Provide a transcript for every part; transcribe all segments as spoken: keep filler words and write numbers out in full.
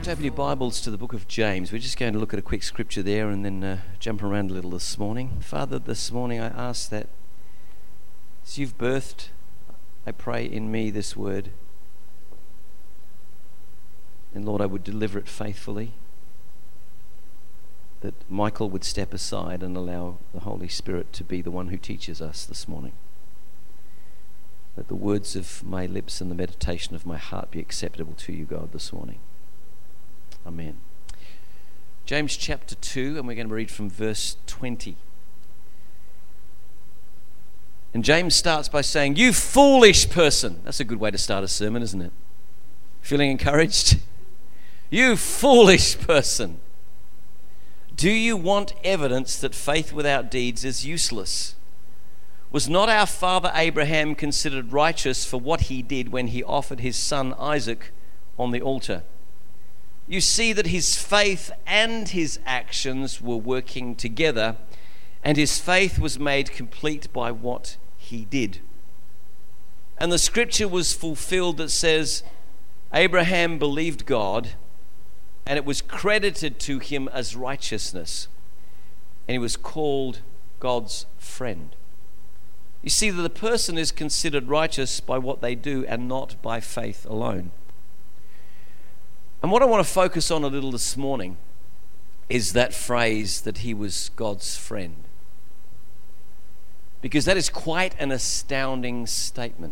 to open your Bibles to the book of James. We're just going to look at a quick scripture there and then uh, jump around a little this morning. Father, this morning I ask that as you've birthed, I pray in me this word, and Lord, I would deliver it faithfully, that Michael would step aside and allow the Holy Spirit to be the one who teaches us this morning. Let the words of my lips and the meditation of my heart be acceptable to you, God, this morning. Amen. James chapter two, and we're going to read from verse twenty. And James starts by saying, "You foolish person." That's a good way to start a sermon, isn't it? Feeling encouraged? "You foolish person. Do you want evidence that faith without deeds is useless? Was not our father Abraham considered righteous for what he did when he offered his son Isaac on the altar? You see that his faith and his actions were working together, and his faith was made complete by what he did. And the scripture was fulfilled that says, Abraham believed God, and it was credited to him as righteousness, and he was called God's friend." You see that the person is considered righteous by what they do and not by faith alone. And what I want to focus on a little this morning is that phrase that he was God's friend. Because that is quite an astounding statement.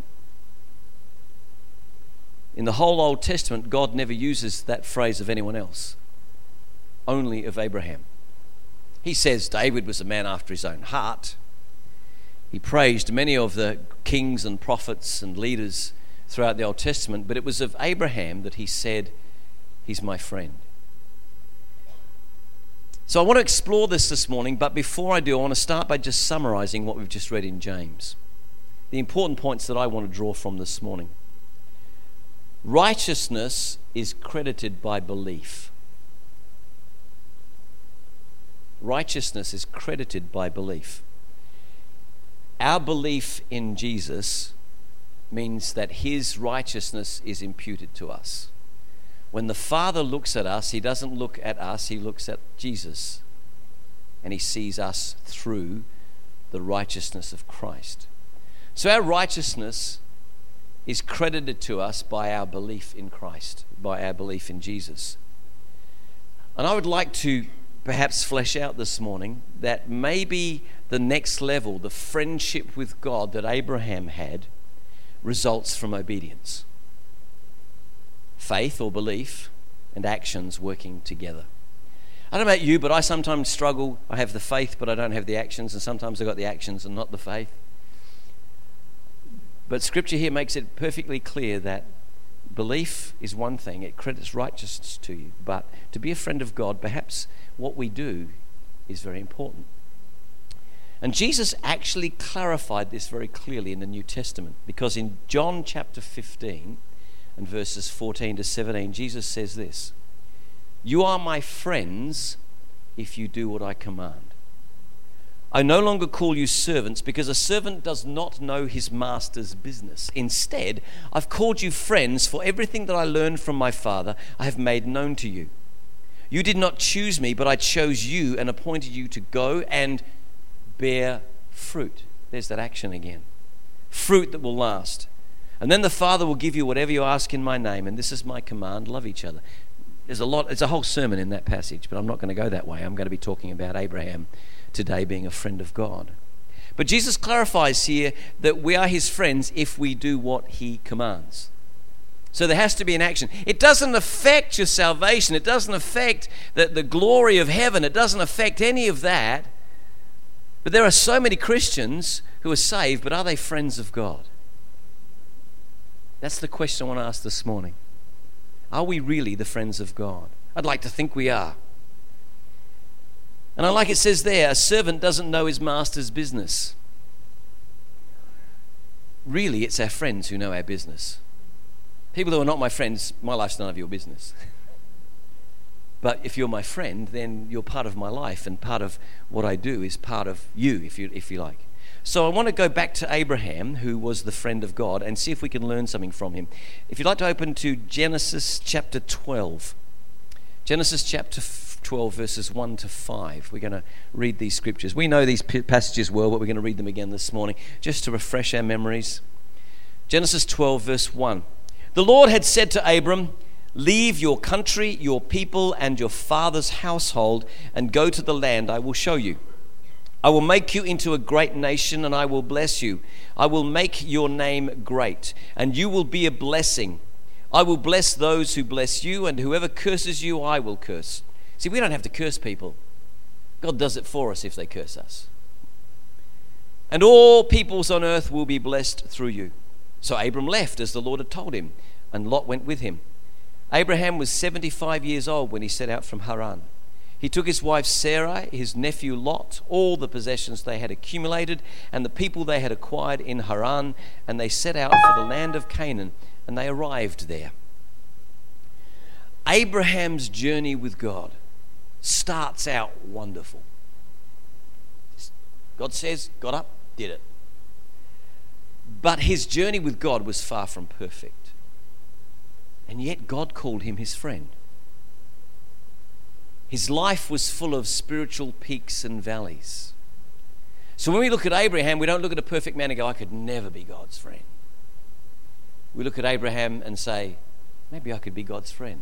In the whole Old Testament, God never uses that phrase of anyone else, only of Abraham. He says David was a man after his own heart. He praised many of the kings and prophets and leaders throughout the Old Testament, but it was of Abraham that he said, "He's my friend." So I want to explore this this morning, but before I do, I want to start by just summarizing what we've just read in James. The important points that I want to draw from this morning. Righteousness is credited by belief. Righteousness is credited by belief. Our belief in Jesus means that his righteousness is imputed to us. When the Father looks at us, he doesn't look at us, he looks at Jesus. And he sees us through the righteousness of Christ. So our righteousness is credited to us by our belief in Christ, by our belief in Jesus. And I would like to perhaps flesh out this morning that maybe the next level, the friendship with God that Abraham had, results from obedience. Faith or belief and actions working together. I don't know about you, but I sometimes struggle. I have the faith, but I don't have the actions, and sometimes I've got the actions and not the faith. But Scripture here makes it perfectly clear that belief is one thing. It credits righteousness to you. But to be a friend of God, perhaps what we do is very important. And Jesus actually clarified this very clearly in the New Testament, because in John chapter fifteen and verses fourteen to seventeen, Jesus says this: "You are my friends if you do what I command. I no longer call you servants, because a servant does not know his master's business. Instead, I've called you friends, for everything that I learned from my Father I have made known to you. You did not choose me, but I chose you and appointed you to go and bear fruit." There's that action again. Fruit that will last. "And then the Father will give you whatever you ask in my name, and this is my command: love each other." There's a lot, there's a whole sermon in that passage, but I'm not going to go that way. I'm going to be talking about Abraham today being a friend of God. But Jesus clarifies here that we are his friends if we do what he commands. So there has to be an action. It doesn't affect your salvation. It doesn't affect the, the glory of heaven. It doesn't affect any of that. But there are so many Christians who are saved, but are they friends of God? That's the question I want to ask this morning. Are we really the friends of God? I'd like to think we are. And I like it says there, a servant doesn't know his master's business. Really, it's our friends who know our business. People who are not my friends, my life's none of your business. But if you're my friend, then you're part of my life, and part of what I do is part of you, if you if you like. So I want to go back to Abraham, who was the friend of God, and see if we can learn something from him. If you'd like to open to Genesis chapter twelve. Genesis chapter twelve, verses one to five. We're going to read these scriptures. We know these passages well, but we're going to read them again this morning just to refresh our memories. Genesis twelve, verse one. The Lord had said to Abram, "Leave your country, your people, and your father's household, and go to the land I will show you. I will make you into a great nation, and I will bless you. I will make your name great, and you will be a blessing. I will bless those who bless you, and whoever curses you, I will curse." See, we don't have to curse people. God does it for us if they curse us. "And all peoples on earth will be blessed through you." So Abram left as the Lord had told him, and Lot went with him. Abraham was seventy-five years old when he set out from Haran. He took his wife Sarai, his nephew Lot, all the possessions they had accumulated, and the people they had acquired in Haran, and they set out for the land of Canaan, and they arrived there. Abraham's journey with God starts out wonderful. God says, got up, did it. But his journey with God was far from perfect. And yet God called him his friend. His life was full of spiritual peaks and valleys. So when we look at Abraham, we don't look at a perfect man and go, I could never be God's friend. We look at Abraham and say, maybe I could be God's friend.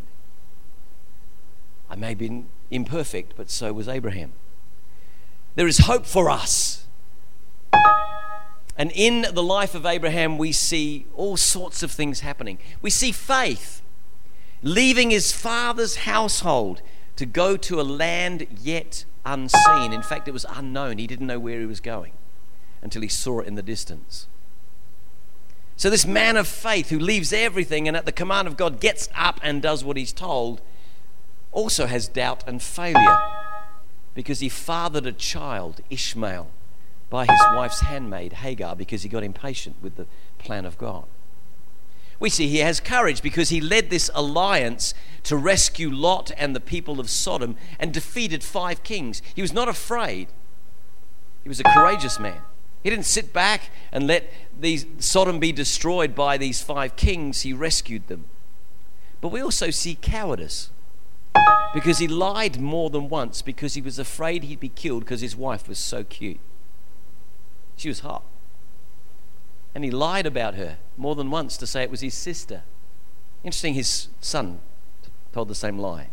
I may have been imperfect, but so was Abraham. There is hope for us. And in the life of Abraham, we see all sorts of things happening. We see faith, leaving his father's household to go to a land yet unseen. In fact, it was unknown. He didn't know where he was going until he saw it in the distance. So this man of faith who leaves everything and at the command of God gets up and does what he's told also has doubt and failure because he fathered a child, Ishmael, by his wife's handmaid, Hagar, because he got impatient with the plan of God. We see he has courage because he led this alliance to rescue Lot and the people of Sodom and defeated five kings. He was not afraid. He was a courageous man. He didn't sit back and let these Sodom be destroyed by these five kings. He rescued them. But we also see cowardice because he lied more than once because he was afraid he'd be killed because his wife was so cute. She was hot. And he lied about her more than once to say it was his sister. Interesting, his son told the same lie.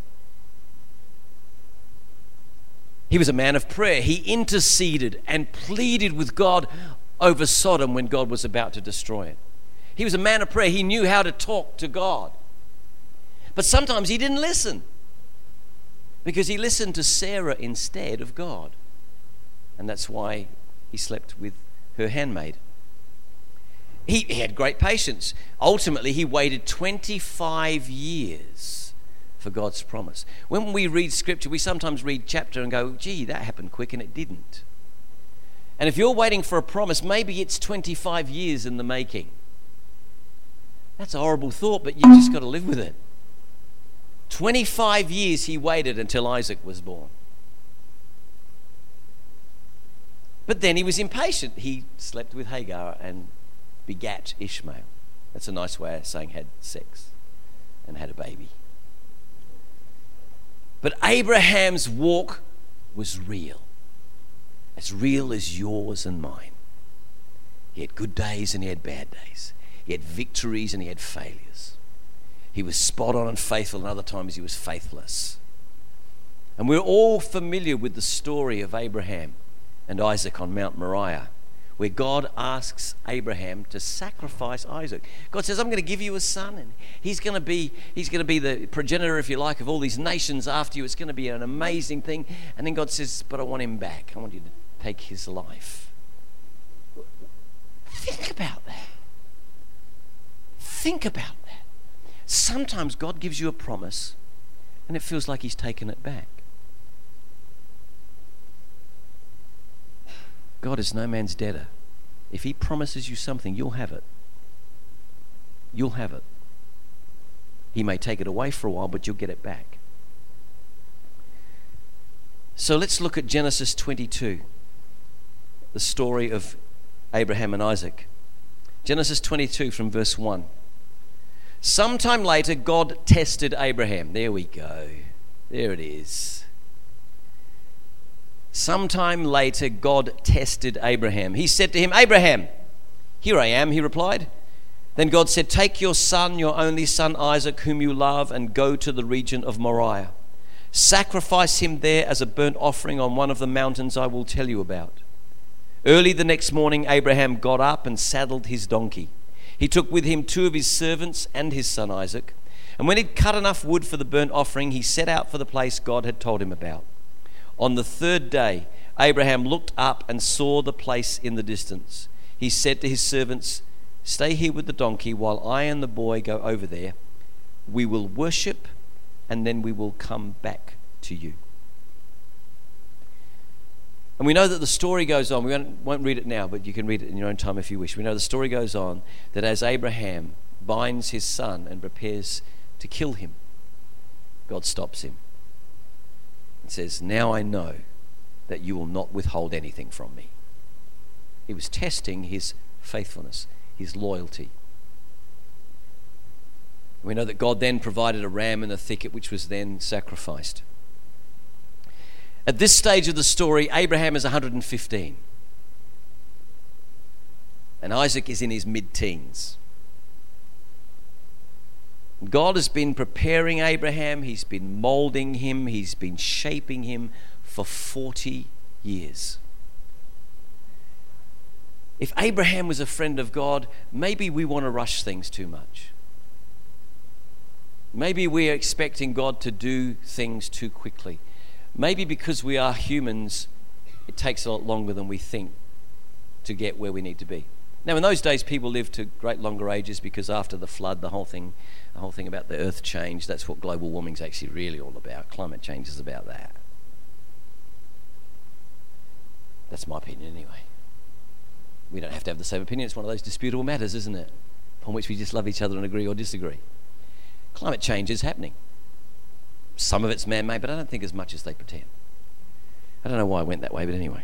He was a man of prayer. He interceded and pleaded with God over Sodom when God was about to destroy it. He was a man of prayer. He knew how to talk to God. But sometimes he didn't listen because he listened to Sarah instead of God. And that's why he slept with her handmaid. He, he had great patience. Ultimately, he waited twenty-five years for God's promise. When we read scripture, we sometimes read chapter and go, gee, that happened quick, and it didn't. And if you're waiting for a promise, maybe it's twenty-five years in the making. That's a horrible thought, but you just got to live with it. twenty-five years he waited until Isaac was born. But then he was impatient. He slept with Hagar and begat Ishmael. That's a nice way of saying had sex and had a baby. But Abraham's walk was real. As real as yours and mine. He had good days and he had bad days. He had victories and he had failures. He was spot on and faithful, and other times he was faithless. And we're all familiar with the story of Abraham and Isaac on Mount Moriah, where God asks Abraham to sacrifice Isaac. God says, I'm going to give you a son, and he's going to be he's going to be the progenitor, if you like, of all these nations after you. It's going to be an amazing thing. And then God says, but I want him back. I want you to take his life. Think about that. Think about that. Sometimes God gives you a promise, and it feels like he's taken it back. God is no man's debtor. If he promises you something, you'll have it. You'll have it. He may take it away for a while, but you'll get it back. So let's look at Genesis twenty-two, the story of Abraham and Isaac. Genesis twenty-two from verse one. Sometime later, God tested Abraham. There we go. There it is. Sometime later, God tested Abraham. He said to him, "Abraham." "Here I am," he replied. Then God said, "Take your son, your only son Isaac, whom you love, and go to the region of Moriah. Sacrifice him there as a burnt offering on one of the mountains I will tell you about." Early the next morning, Abraham got up and saddled his donkey. He took with him two of his servants and his son Isaac. And when he'd cut enough wood for the burnt offering, he set out for the place God had told him about. On the third day, Abraham looked up and saw the place in the distance. He said to his servants, "Stay here with the donkey while I and the boy go over there. We will worship and then we will come back to you." And we know that the story goes on. We won't, won't read it now, but you can read it in your own time if you wish. We know the story goes on that as Abraham binds his son and prepares to kill him, God stops him and says, "Now I know that you will not withhold anything from me." He was testing his faithfulness, his loyalty. We know that God then provided a ram in the thicket, which was then sacrificed. At this stage of the story, Abraham is one hundred fifteen. And Isaac is in his mid-teens. God has been preparing Abraham. He's been molding him. He's been shaping him for forty years. If Abraham was a friend of God, maybe we want to rush things too much. Maybe we are expecting God to do things too quickly. Maybe because we are humans, it takes a lot longer than we think to get where we need to be. Now, in those days, people lived to great longer ages because after the flood, the whole thing, the whole thing about the earth changed. That's what global warming is actually really all about. Climate change is about that. That's my opinion anyway. We don't have to have the same opinion. It's one of those disputable matters, isn't it? Upon which we just love each other and agree or disagree. Climate change is happening. Some of it's man-made, but I don't think as much as they pretend. I don't know why I went that way, but anyway.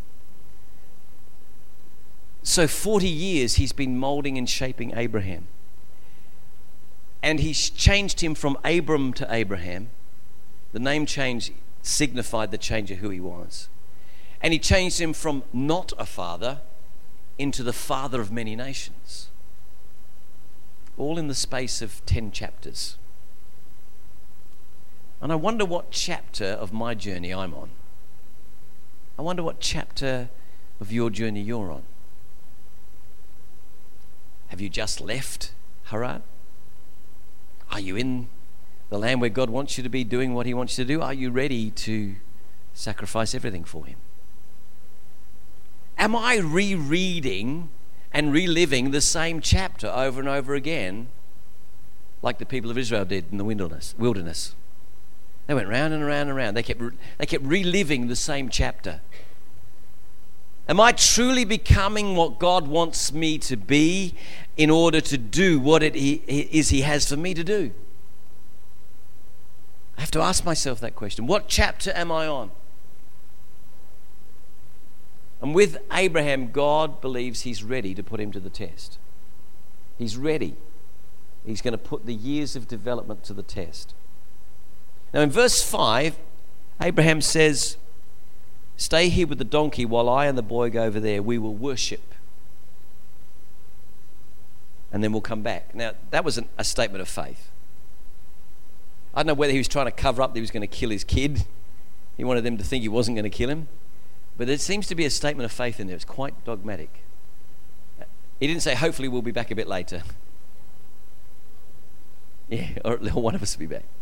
So forty years he's been molding and shaping Abraham. And he's changed him from Abram to Abraham. The name change signified the change of who he was. And he changed him from not a father into the father of many nations. All in the space of ten chapters. And I wonder what chapter of my journey I'm on. I wonder what chapter of your journey you're on. Have you just left Haran? Are you in the land where God wants you to be, doing what he wants you to do? Are you ready to sacrifice everything for him? Am I rereading and reliving the same chapter over and over again like the people of Israel did in the wilderness? wilderness? They went round and around and around. They kept, they kept reliving the same chapter. Am I truly becoming what God wants me to be in order to do what it is he has for me to do? I have to ask myself that question. What chapter am I on? And with Abraham, God believes he's ready to put him to the test. He's ready. He's going to put the years of development to the test. Now in verse five, Abraham says, "Stay here with the donkey while I and the boy go over there. We will worship. And then we'll come back." Now that was an, a statement of faith. I don't know whether he was trying to cover up that he was going to kill his kid. He wanted them to think he wasn't going to kill him. But there seems to be a statement of faith in there. It's quite dogmatic. He didn't say, "Hopefully we'll be back a bit later." Yeah, or one of us will be back.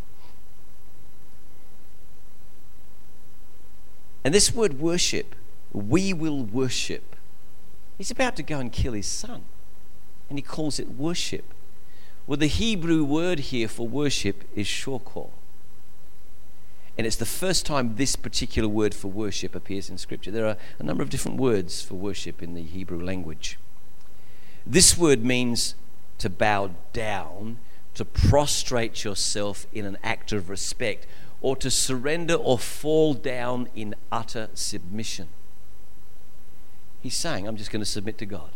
And this word worship, we will worship. He's about to go and kill his son. And he calls it worship. Well, the Hebrew word here for worship is shokor. And it's the first time this particular word for worship appears in Scripture. There are a number of different words for worship in the Hebrew language. This word means to bow down, to prostrate yourself in an act of respect, or to surrender or fall down in utter submission. He's saying, I'm just going to submit to God.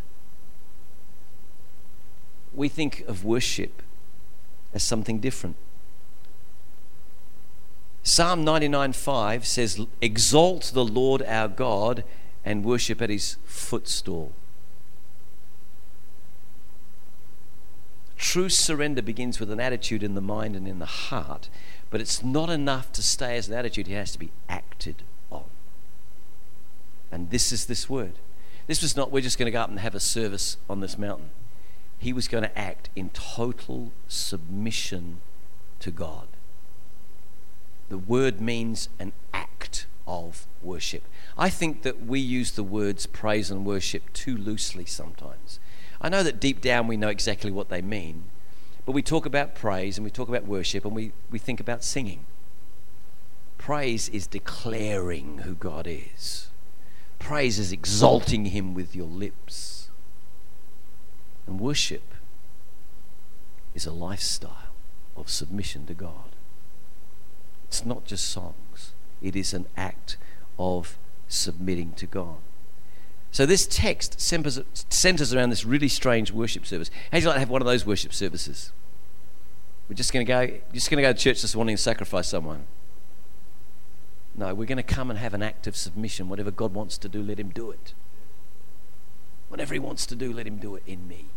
We think of worship as something different. Psalm ninety-nine five says, exalt the Lord our God and worship at his footstool. True surrender begins with an attitude in the mind and in the heart, but it's not enough to stay as an attitude. It has to be acted on. And this is this word. This was not, we're just going to go up and have a service on this mountain. He was going to act in total submission to God. The word means an act of worship. I think that we use the words praise and worship too loosely sometimes. I know that deep down we know exactly what they mean, but we talk about praise and we talk about worship and we, we think about singing. Praise is declaring who God is. Praise is exalting him with your lips. And worship is a lifestyle of submission to God. It's not just songs. It is an act of submitting to God. So this text centers around this really strange worship service. How'd you like to have one of those worship services? We're just going to go, just going to go to church this morning and sacrifice someone. No, we're going to come and have an act of submission. Whatever God wants to do, let him do it. Whatever he wants to do, let him do it in me.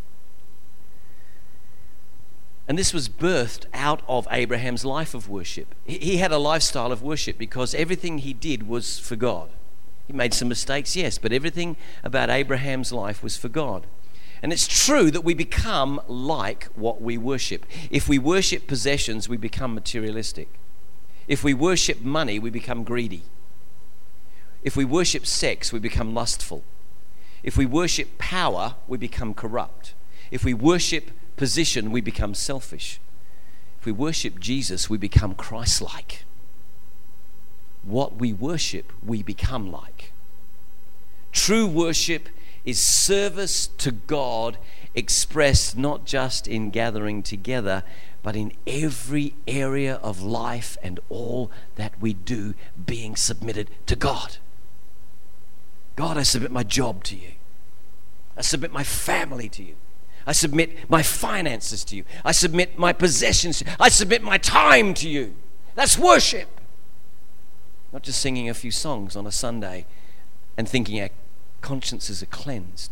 And this was birthed out of Abraham's life of worship. He had a lifestyle of worship because everything he did was for God. He made some mistakes, yes, but everything about Abraham's life was for God. And it's true that we become like what we worship. If we worship possessions, we become materialistic. If we worship money, we become greedy. If we worship sex, we become lustful. If we worship power, we become corrupt. If we worship position, we become selfish. If we worship Jesus, we become Christ-like. What we worship, we become like. True worship is service to God expressed not just in gathering together, but in every area of life and all that we do being submitted to God. God, I submit my job to you. I submit my family to you. I submit my finances to you. I submit my possessions to you. I submit my time to you. That's worship. Not just singing a few songs on a Sunday and thinking our consciences are cleansed.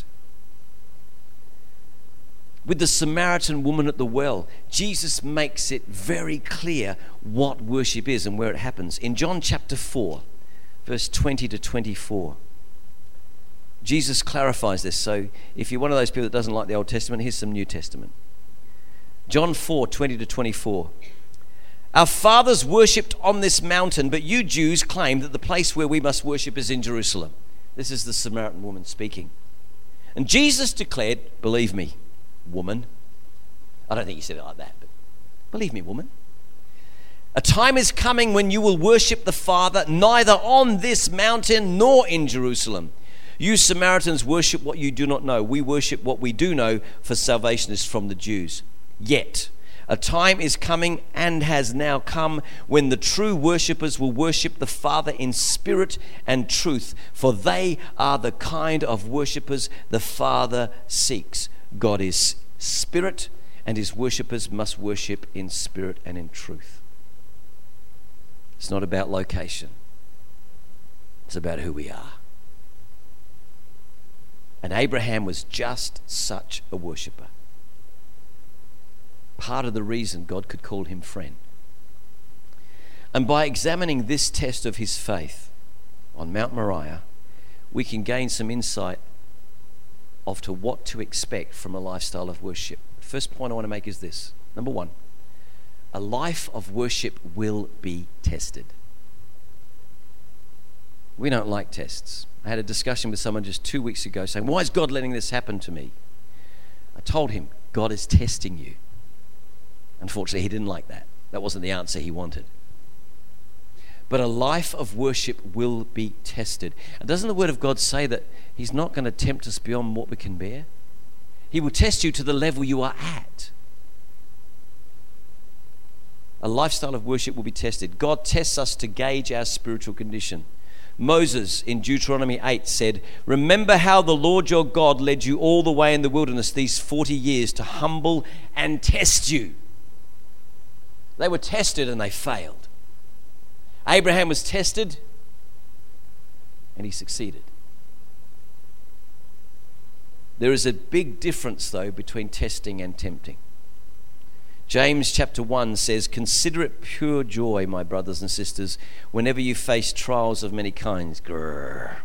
With the Samaritan woman at the well, Jesus makes it very clear what worship is and where it happens. In John chapter four, verse twenty to twenty-four, Jesus clarifies this. So if you're one of those people that doesn't like the Old Testament, here's some New Testament. John four, twenty to twenty-four. Our fathers worshipped on this mountain, but you Jews claim that the place where we must worship is in Jerusalem. This is the Samaritan woman speaking. And Jesus declared, believe me, woman. I don't think he said it like that, but believe me, woman. A time is coming when you will worship the Father neither on this mountain nor in Jerusalem. You Samaritans worship what you do not know. We worship what we do know, for salvation is from the Jews. Yet a time is coming and has now come when the true worshippers will worship the Father in spirit and truth, for they are the kind of worshippers the Father seeks. God is spirit, and his worshippers must worship in spirit and in truth. It's not about location. It's about who we are. And Abraham was just such a worshipper. Part of the reason God could call him friend. And by examining this test of his faith on Mount Moriah, we can gain some insight of to what to expect from a lifestyle of worship. First point I want to make is this. Number one, a life of worship will be tested. We don't like tests. I had a discussion with someone just two weeks ago saying, why is God letting this happen to me? I told him, God is testing you. Unfortunately, he didn't like that. That wasn't the answer he wanted. But a life of worship will be tested. And doesn't the Word of God say that he's not going to tempt us beyond what we can bear? He will test you to the level you are at. A lifestyle of worship will be tested. God tests us to gauge our spiritual condition. Moses in Deuteronomy eight said, remember how the Lord your God led you all the way in the wilderness these forty years to humble and test you. They were tested and they failed. Abraham was tested and he succeeded. There is a big difference, though, between testing and tempting. James chapter one says, "Consider it pure joy, my brothers and sisters, whenever you face trials of many kinds." Grrr.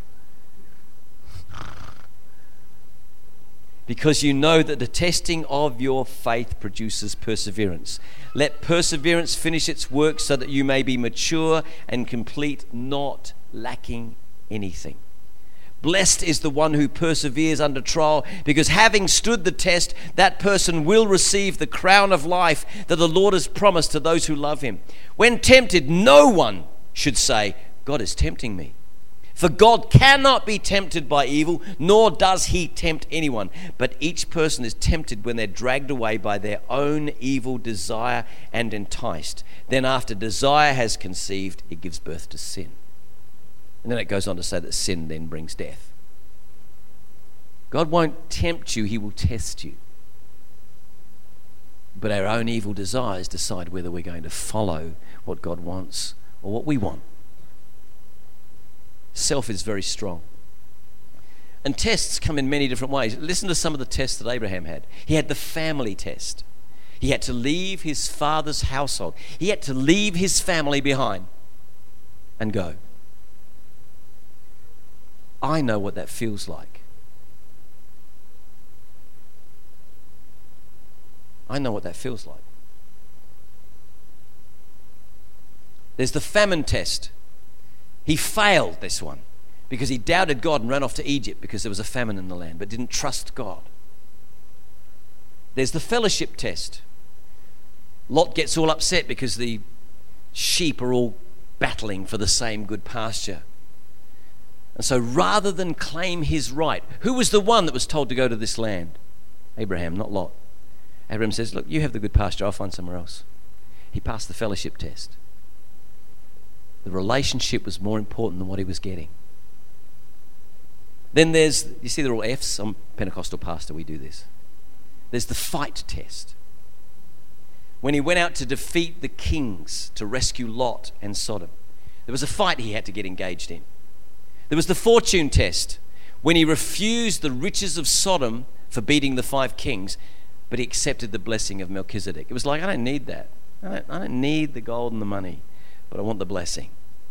Because you know that the testing of your faith produces perseverance. Let perseverance finish its work so that you may be mature and complete, not lacking anything. Blessed is the one who perseveres under trial, because having stood the test, that person will receive the crown of life that the Lord has promised to those who love him. When tempted, no one should say, "God is tempting me." For God cannot be tempted by evil, nor does he tempt anyone. But each person is tempted when they're dragged away by their own evil desire and enticed. Then after desire has conceived, it gives birth to sin. And then it goes on to say that sin then brings death. God won't tempt you, he will test you. But our own evil desires decide whether we're going to follow what God wants or what we want. Self is very strong. And tests come in many different ways. Listen to some of the tests that Abraham had. He had the family test. He had to leave his father's household. He had to leave his family behind and go. I know what that feels like. I know what that feels like. There's the famine test. He failed this one because he doubted God and ran off to Egypt because there was a famine in the land, but didn't trust God. There's the fellowship test. Lot gets all upset because the sheep are all battling for the same good pasture. And so rather than claim his right, who was the one that was told to go to this land? Abraham, not Lot. Abraham says, "Look, you have the good pasture, I'll find somewhere else." He passed the fellowship test. The relationship was more important than what he was getting. Then there's, you see they're all F's? I'm a Pentecostal pastor, we do this. There's the fight test. When he went out to defeat the kings to rescue Lot and Sodom, there was a fight he had to get engaged in. There was the fortune test, when he refused the riches of Sodom for beating the five kings, but he accepted the blessing of Melchizedek. It was like, I don't need that. I don't, I don't need the gold and the money, but I want the blessing.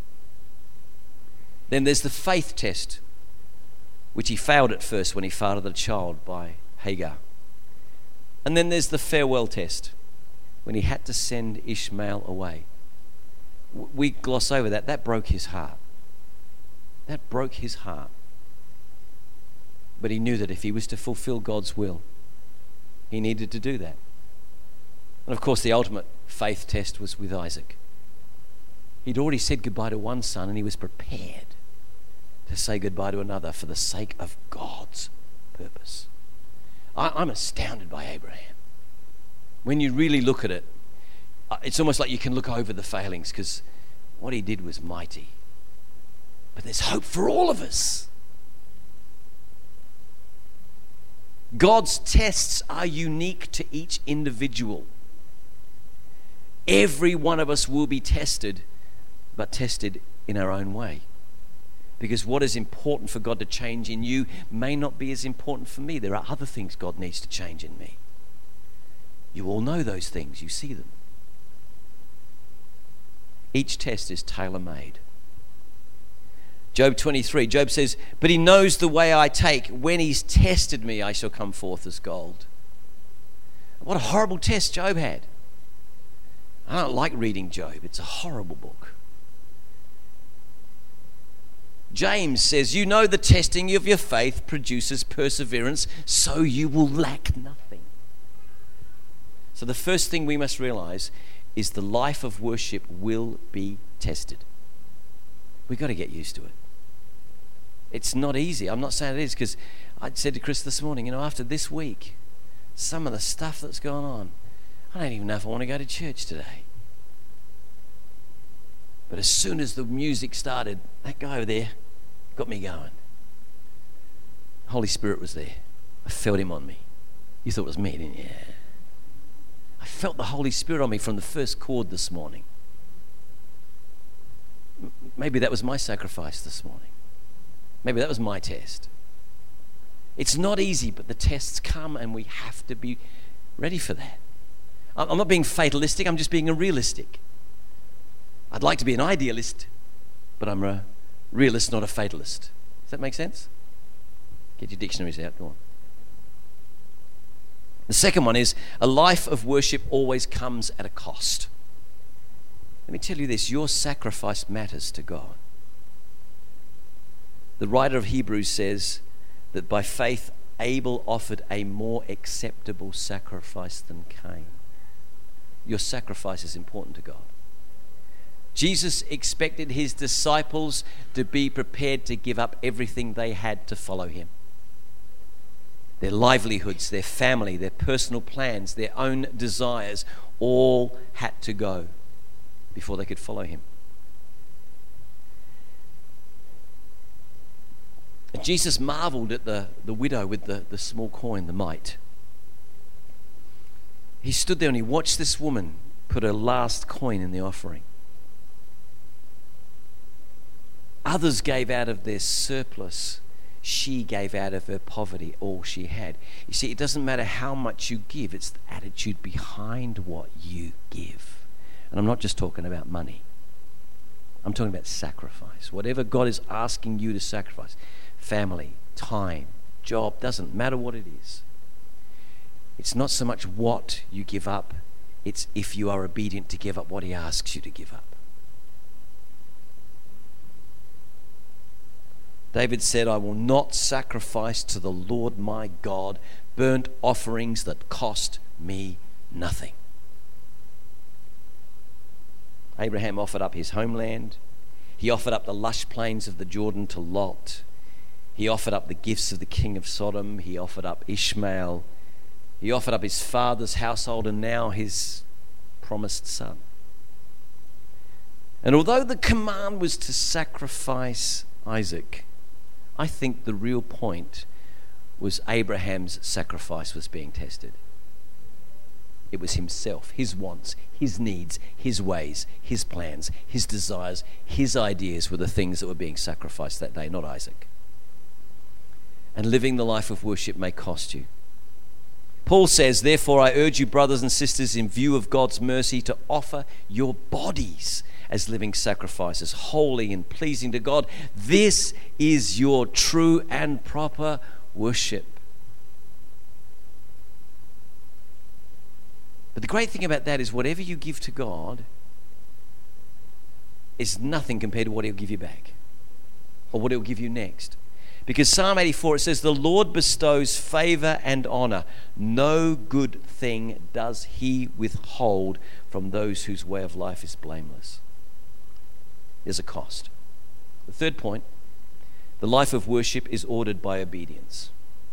Then there's the faith test, which he failed at first when he fathered a child by Hagar. And then there's the farewell test, when he had to send Ishmael away. We gloss over that. That broke his heart. That broke his heart. But he knew that if he was to fulfill God's will, he needed to do that. And of course, the ultimate faith test was with Isaac. He'd already said goodbye to one son, and he was prepared to say goodbye to another for the sake of God's purpose. I, I'm astounded by Abraham. When you really look at it, it's almost like you can look over the failings, because what he did was mighty. But there's hope for all of us. God's tests are unique to each individual. Every one of us will be tested, but tested in our own way. Because what is important for God to change in you may not be as important for me. There are other things God needs to change in me. You all know those things. You see them. Each test is tailor-made. Job twenty-three, Job says, "But he knows the way I take. When he's tested me, I shall come forth as gold." What a horrible test Job had. I don't like reading Job. It's a horrible book. James says, "You know the testing of your faith produces perseverance, so you will lack nothing." So the first thing we must realize is the life of worship will be tested. We've got to get used to it. It's not easy. I'm not saying it is, because I said to Chris this morning, you know, after this week, some of the stuff that's gone on, I don't even know if I want to go to church today. But as soon as the music started, that guy over there got me going. Holy Spirit was there. I felt him on me. You thought it was me, didn't you? Yeah. I felt the Holy Spirit on me from the first chord this morning. maybe that was my sacrifice this morning. Maybe that was my test. It's not easy, but the tests come and we have to be ready for that. I'm not being fatalistic, I'm just being a realistic. I'd like to be an idealist, but I'm a realist, not a fatalist. Does that make sense? Get your dictionaries out, go on. The second one is, a life of worship always comes at a cost. Let me tell you this, your sacrifice matters to God. The writer of Hebrews says that by faith Abel offered a more acceptable sacrifice than Cain. Your sacrifice is important to God. Jesus expected his disciples to be prepared to give up everything they had to follow him. Their livelihoods, their family, their personal plans, their own desires, all had to go before they could follow him. And Jesus marveled at the, the widow with the, the small coin, the mite. He stood there and he watched this woman put her last coin in the offering. Others gave out of their surplus. She gave out of her poverty all she had. You see, it doesn't matter how much you give, it's the attitude behind what you give. And I'm not just talking about money. I'm talking about sacrifice. Whatever God is asking you to sacrifice, family, time, job, doesn't matter what it is. It's not so much what you give up, it's if you are obedient to give up what he asks you to give up. David said, I will not sacrifice to the Lord my God burnt offerings that cost me nothing. Abraham offered up his homeland. He offered up the lush plains of the Jordan to Lot. He offered up the gifts of the king of Sodom. He offered up Ishmael. He offered up his father's household and now his promised son. And although the command was to sacrifice Isaac, I think the real point was Abraham's sacrifice was being tested. It was himself, his wants, his needs, his ways, his plans, his desires, his ideas were the things that were being sacrificed that day, not Isaac. And living the life of worship may cost you. Paul says, therefore I urge you, brothers and sisters, in view of God's mercy, to offer your bodies as living sacrifices, holy and pleasing to God. This is your true and proper worship. But the great thing about that is whatever you give to God is nothing compared to what he'll give you back or what he'll give you next. Because Psalm eighty-four, it says, the Lord bestows favor and honor. No good thing does he withhold from those whose way of life is blameless. There's a cost. The third point, the life of worship is ordered by obedience.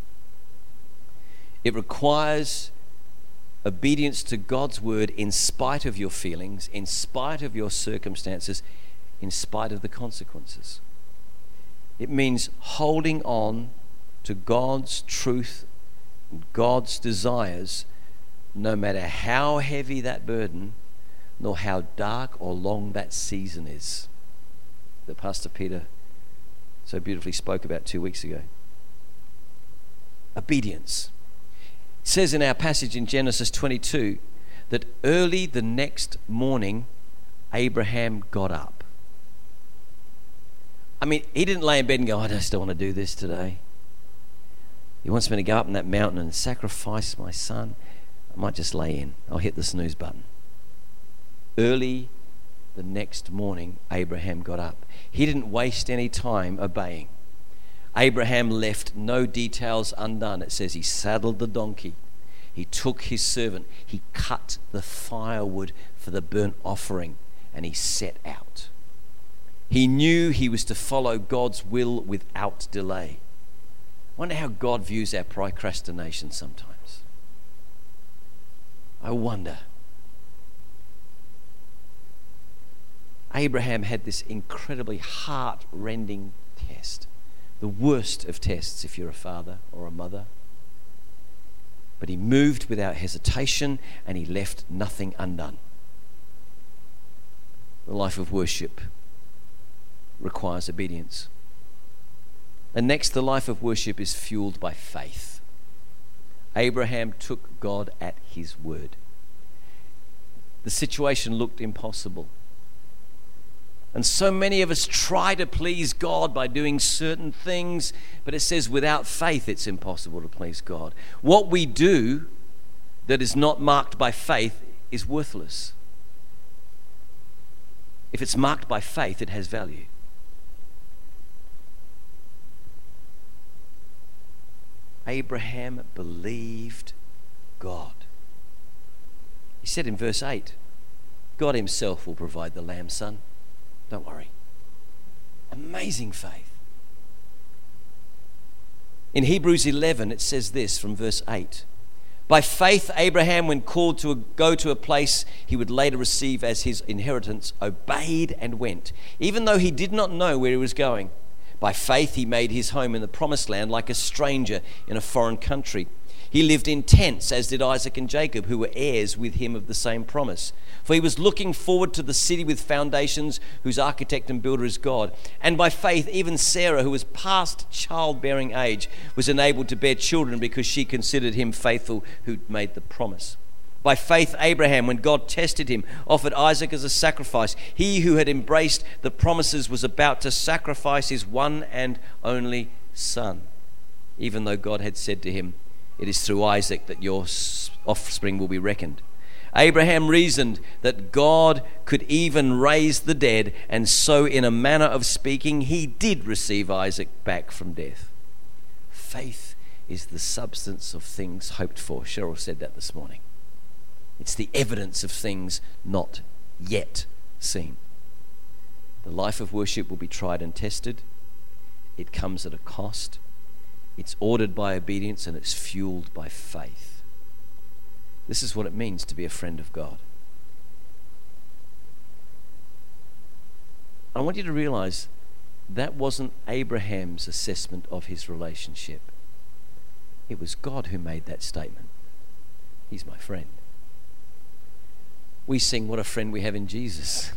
It requires obedience to God's word in spite of your feelings, in spite of your circumstances, in spite of the consequences. It means holding on to God's truth, God's desires, no matter how heavy that burden, nor how dark or long that season is, that Pastor Peter so beautifully spoke about two weeks ago. Obedience. It says in our passage in Genesis twenty-two that early the next morning, Abraham got up. I mean, he didn't lay in bed and go, I just don't want to do this today. He wants me to go up on that mountain and sacrifice my son. I might just lay in. I'll hit the snooze button. Early the next morning, Abraham got up. He didn't waste any time obeying. Abraham left no details undone. It says he saddled the donkey. He took his servant. He cut the firewood for the burnt offering and he set out. He knew he was to follow God's will without delay. I wonder how God views our procrastination sometimes. I wonder. Abraham had this incredibly heart-rending test. The worst of tests if you're a father or a mother. But he moved without hesitation and he left nothing undone. The life of worship requires obedience. And next, the life of worship is fueled by faith. Abraham took God at his word. The situation looked impossible. And so many of us try to please God by doing certain things, but it says without faith it's impossible to please God. What we do that is not marked by faith is worthless. If it's marked by faith, it has value. Abraham believed God. He said in verse eight, God himself will provide the lamb, son. Don't worry. Amazing faith. In Hebrews eleven, it says this from verse eight. By faith, Abraham, when called to go to a place he would later receive as his inheritance, obeyed and went, even though he did not know where he was going. By faith, he made his home in the promised land like a stranger in a foreign country. He lived in tents, as did Isaac and Jacob, who were heirs with him of the same promise. For he was looking forward to the city with foundations, whose architect and builder is God. And by faith, even Sarah, who was past childbearing age, was enabled to bear children because she considered him faithful who made the promise. By faith, Abraham, when God tested him, offered Isaac as a sacrifice. He who had embraced the promises was about to sacrifice his one and only son, even though God had said to him, it is through Isaac that your offspring will be reckoned. Abraham reasoned that God could even raise the dead, and so in a manner of speaking, he did receive Isaac back from death. Faith is the substance of things hoped for. Cheryl said that this morning. It's the evidence of things not yet seen. The life of worship will be tried and tested. It comes at a cost. It's ordered by obedience, and it's fueled by faith. This is what it means to be a friend of God. I want you to realize that wasn't Abraham's assessment of his relationship. It was God who made that statement. He's my friend. We sing, what a friend we have in Jesus.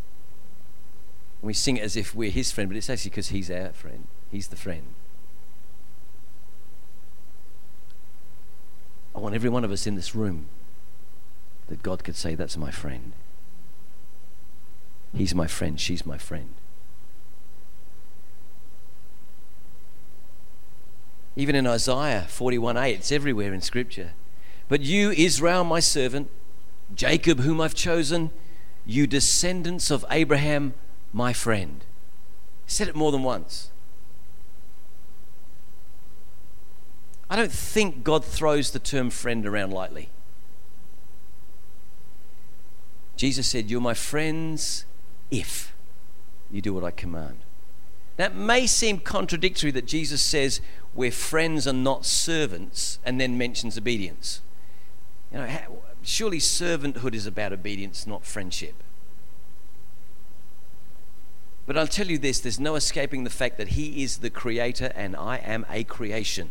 We sing it as if we're his friend, but it's actually because he's our friend. He's the friend. I want every one of us in this room that God could say, that's my friend. He's my friend, she's my friend. Even in Isaiah forty-one eight, it's everywhere in Scripture. But you, Israel, my servant, Jacob, whom I've chosen, you descendants of Abraham, my friend. He said it more than once. I don't think God throws the term friend around lightly. Jesus said, you're my friends if you do what I command. That may seem contradictory that Jesus says we're friends and not servants and then mentions obedience. You know, surely servanthood is about obedience, not friendship. But I'll tell you this, there's no escaping the fact that he is the creator and I am a creation.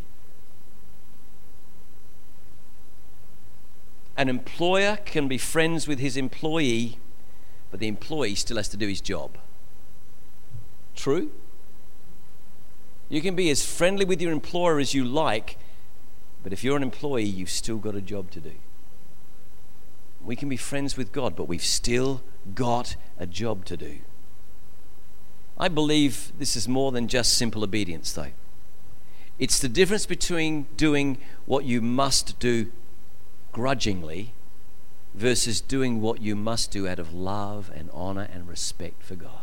An employer can be friends with his employee, but the employee still has to do his job. True? You can be as friendly with your employer as you like, but if you're an employee, you've still got a job to do. We can be friends with God, but we've still got a job to do. I believe this is more than just simple obedience, though. It's the difference between doing what you must do grudgingly versus doing what you must do out of love and honor and respect for God.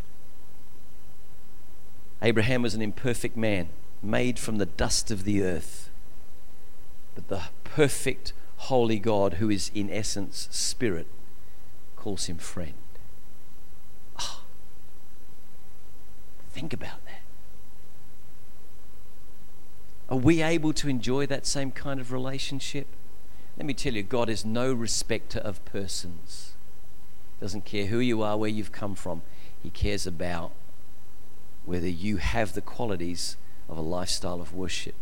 Abraham was an imperfect man, made from the dust of the earth, but the perfect, holy God, who is in essence spirit, calls him friend. Oh, think about that. Are we able to enjoy that same kind of relationship? Let me tell you, God is no respecter of persons. Doesn't care who you are, where you've come from. He cares about whether you have the qualities of a lifestyle of worship.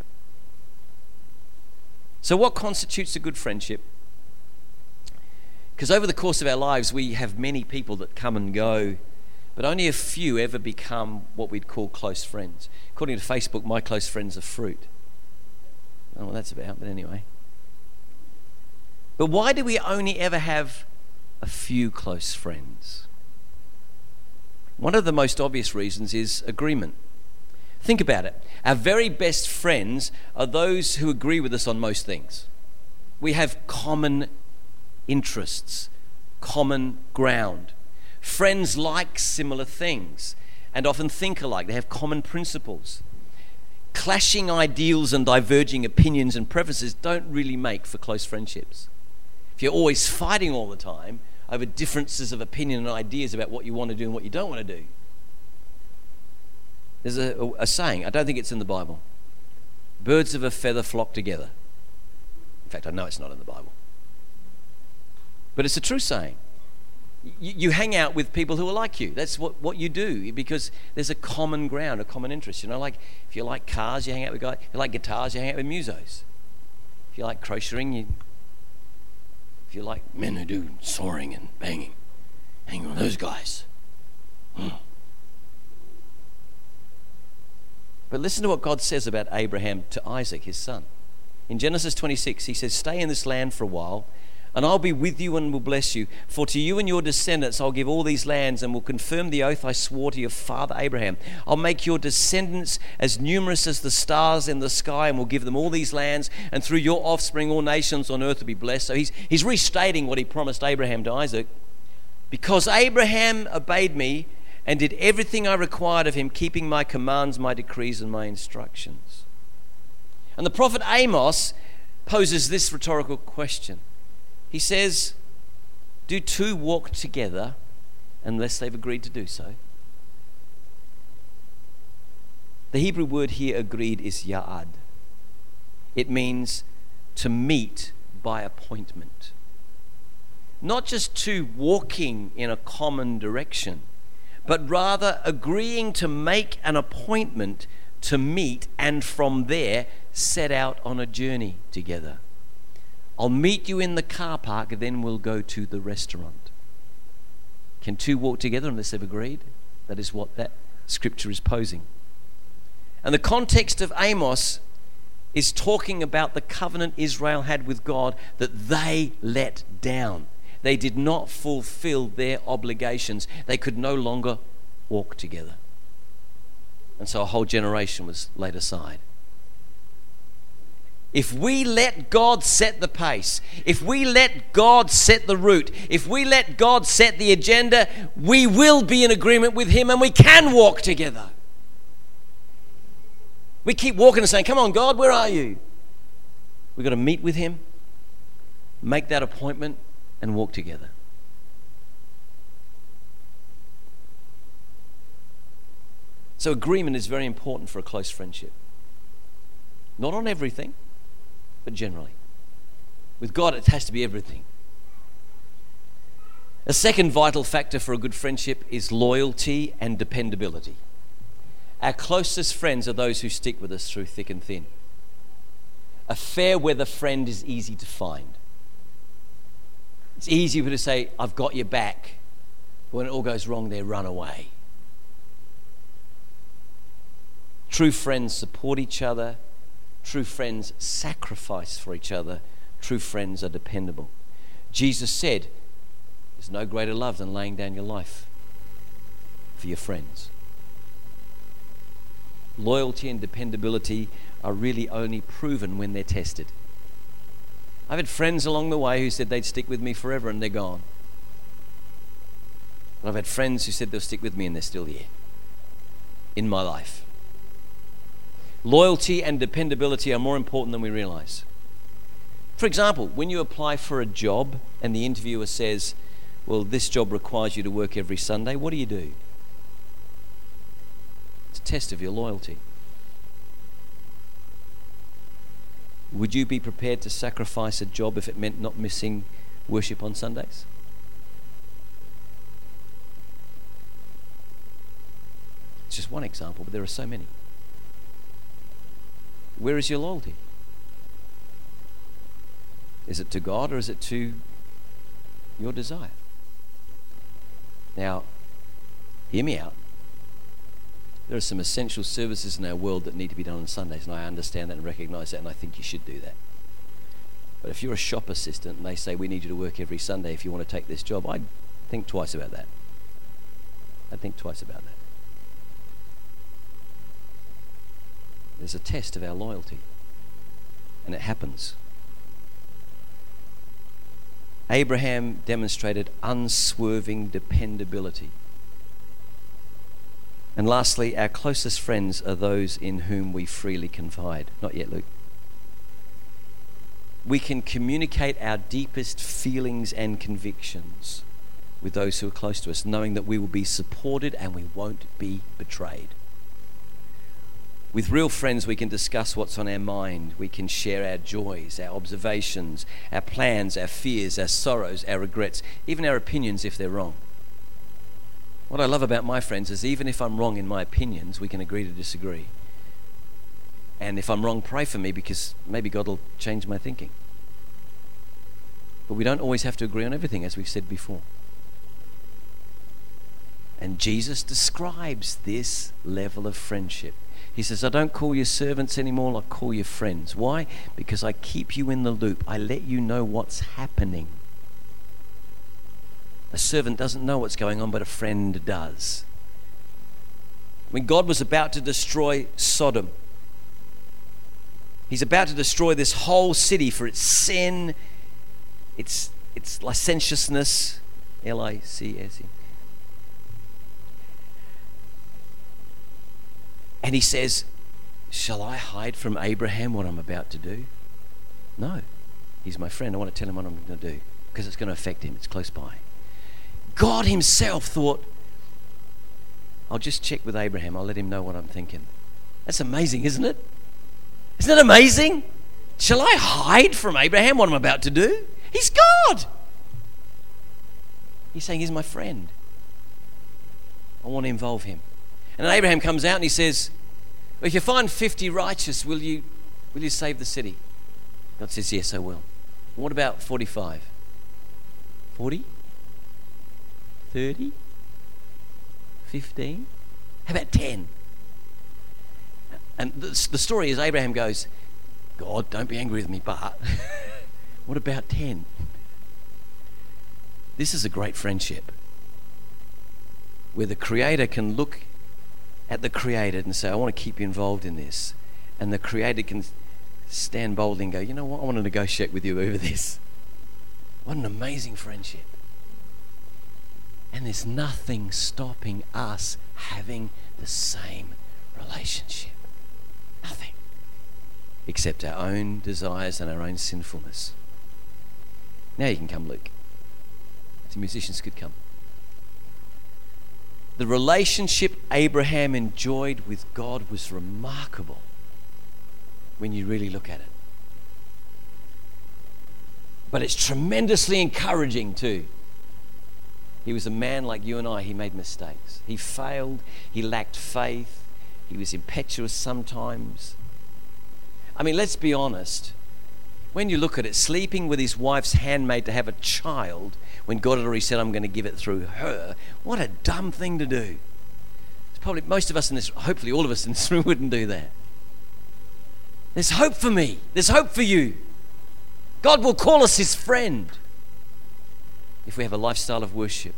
So what constitutes a good friendship? Because over the course of our lives, we have many people that come and go. but only a few ever become what we'd call close friends. According to Facebook, my close friends are fruit. I don't know what that's about, but anyway. But why do we only ever have a few close friends? One of the most obvious reasons is agreement. Think about it. Our very best friends are those who agree with us on most things. We have common interests, common ground. Friends like similar things and often think alike. They have common principles. Clashing ideals and diverging opinions and preferences don't really make for close friendships. If you're always fighting all the time over differences of opinion and ideas about what you want to do and what you don't want to do. There's a, a, a saying, I don't think it's in the Bible. Birds of a feather flock together. In fact, I know it's not in the Bible. But it's a true saying. You, you hang out with people who are like you. That's what, what you do, because there's a common ground, a common interest. You know, like if you like cars, you hang out with guys. If you like guitars, you hang out with musos. If you like crocheting, you... If you like men who do soaring and banging, hang with those guys. Hmm. But listen to what God says about Abraham to Isaac, his son. In Genesis twenty-six, he says, "Stay in this land for a while, and I'll be with you and will bless you. For to you and your descendants I'll give all these lands, and will confirm the oath I swore to your father Abraham. I'll make your descendants as numerous as the stars in the sky, and will give them all these lands, and through your offspring all nations on earth will be blessed." So he's, he's restating what he promised Abraham to Isaac. "Because Abraham obeyed me and did everything I required of him, keeping my commands, my decrees, and my instructions." And the prophet Amos poses this rhetorical question. He says, do two walk together unless they've agreed to do so? The Hebrew word here, agreed, is ya'ad. It means to meet by appointment. Not just two walking in a common direction, but rather agreeing to make an appointment to meet, and from there set out on a journey together. I'll meet you in the car park, then we'll go to the restaurant. Can two walk together unless they've agreed? That is what that scripture is posing. And the context of Amos is talking about the covenant Israel had with God that they let down. They did not fulfill their obligations. They could no longer walk together. And so a whole generation was laid aside. If we let God set the pace, if we let God set the route, if we let God set the agenda, we will be in agreement with him and we can walk together. We keep walking and saying, "Come on, God, where are you?" We've got to meet with him, make that appointment, and walk together. So agreement is very important for a close friendship. Not on everything, but generally. With God, it has to be everything. A second vital factor for a good friendship is loyalty and dependability. Our closest friends are those who stick with us through thick and thin. A fair weather friend is easy to find. It's easy to say, "I've got your back." But when it all goes wrong, they run away. True friends support each other. True friends sacrifice for each other. True friends are dependable. Jesus said, there's no greater love than laying down your life for your friends. Loyalty and dependability are really only proven when they're tested. I've had friends along the way who said they'd stick with me forever and they're gone. But I've had friends who said they'll stick with me and they're still here in my life. Loyalty and dependability are more important than we realize. For example, when you apply for a job and the interviewer says, "Well, this job requires you to work every Sunday," what do you do? It's a test of your loyalty. Would you be prepared to sacrifice a job if it meant not missing worship on Sundays? It's just one example, but there are so many. Where is your loyalty? Is it to God or is it to your desire? Now, Hear me out. There are some essential services in our world that need to be done on Sundays, and I understand that and recognise that, and I think you should do that. But if you're a shop assistant and they say we need you to work every Sunday if you want to take this job, I'd think twice about that. I'd think twice about that. There's a test of our loyalty, and it happens. Abraham demonstrated unswerving dependability. And lastly, our closest friends are those in whom we freely confide. Not yet, Luke. We can communicate our deepest feelings and convictions with those who are close to us, knowing that we will be supported and we won't be betrayed. With real friends, we can discuss what's on our mind. We can share our joys, our observations, our plans, our fears, our sorrows, our regrets, even our opinions if they're wrong. What I love about my friends is even if I'm wrong in my opinions, we can agree to disagree. And if I'm wrong, pray for me, because maybe God will change my thinking. But we don't always have to agree on everything, as we've said before. And Jesus describes this level of friendship. He says, I don't call you servants anymore, I call you friends. Why? Because I keep you in the loop. I let you know what's happening. A servant doesn't know what's going on, but a friend does. When God was about to destroy Sodom, he's about to destroy this whole city for its sin, its, its licentiousness, L I C S E. And he says, shall I hide from Abraham what I'm about to do? No. He's my friend. I want to tell him what I'm going to do because it's going to affect him. It's close by. God himself thought, I'll just check with Abraham. I'll let him know what I'm thinking. That's amazing, isn't it? Isn't it amazing? Shall I hide from Abraham what I'm about to do? He's God. He's saying he's my friend. I want to involve him. And then Abraham comes out and he says, well, if you find fifty righteous, will you will you save the city? God says, yes, I will. What about forty-five? forty? thirty? fifteen? How about ten? And the, the story is Abraham goes, God, don't be angry with me, but what about ten? This is a great friendship where the Creator can look at the created and say, I want to keep you involved in this. And the Creator can stand boldly and go, you know what, I want to negotiate with you over this. What an amazing friendship. And there's nothing stopping us having the same relationship. Nothing. Except our own desires and our own sinfulness. Now you can come, Luke. The musicians could come. The relationship Abraham enjoyed with God was remarkable when you really look at it. But it's tremendously encouraging too. He was a man like you and I. He made mistakes. He failed. He lacked faith. He was impetuous sometimes. I mean, let's be honest. When you look at it, sleeping with his wife's handmaid to have a child when God had already said, I'm going to give it through her, what a dumb thing to do. It's probably most of us in this, hopefully all of us in this room wouldn't do that. There's hope for me. There's hope for you. God will call us his friend if we have a lifestyle of worship.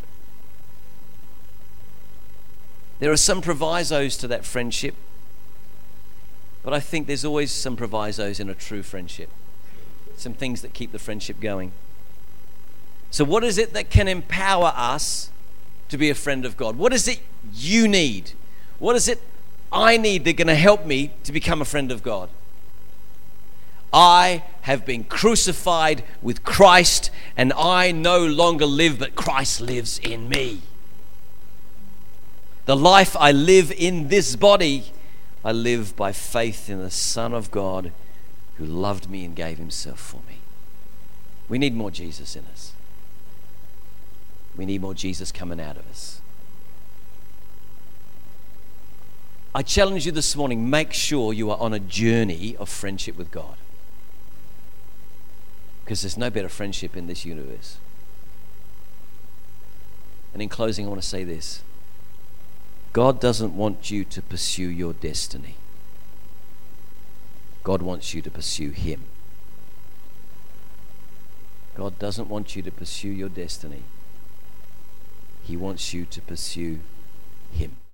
There are some provisos to that friendship, but I think there's always some provisos in a true friendship. Some things that keep the friendship going. So what is it that can empower us to be a friend of God? What is it you need? What is it I need that's going to help me to become a friend of God? I have been crucified with Christ, and I no longer live, but Christ lives in me. The life I live in this body, I live by faith in the Son of God who loved me and gave himself for me. We need more Jesus in us. We need more Jesus coming out of us. I challenge you this morning, make sure you are on a journey of friendship with God. Because there's no better friendship in this universe. And in closing, I want to say this. God doesn't want you to pursue your destiny. God wants you to pursue Him. God doesn't want you to pursue your destiny. He wants you to pursue Him.